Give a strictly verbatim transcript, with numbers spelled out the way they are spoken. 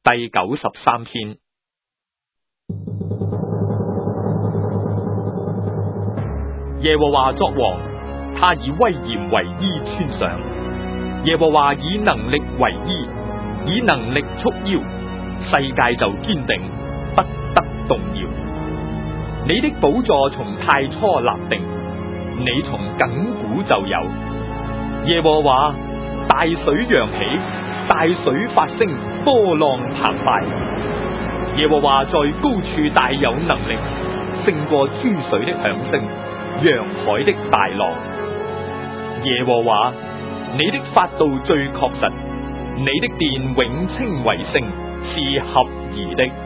第九十三篇。耶和華作王，他以威嚴為衣穿上。耶和華以能力為衣，以能力束腰，世界就堅定，不得動搖。你的寶座從太初立定，你從亙古就有。耶和華，大水揚起，大水發聲，波浪澎湃。耶和華在高處大有能力，勝過諸水的響聲，洋海的大浪。耶和華，你的法度最確實，你的殿永稱為聖，是合宜的。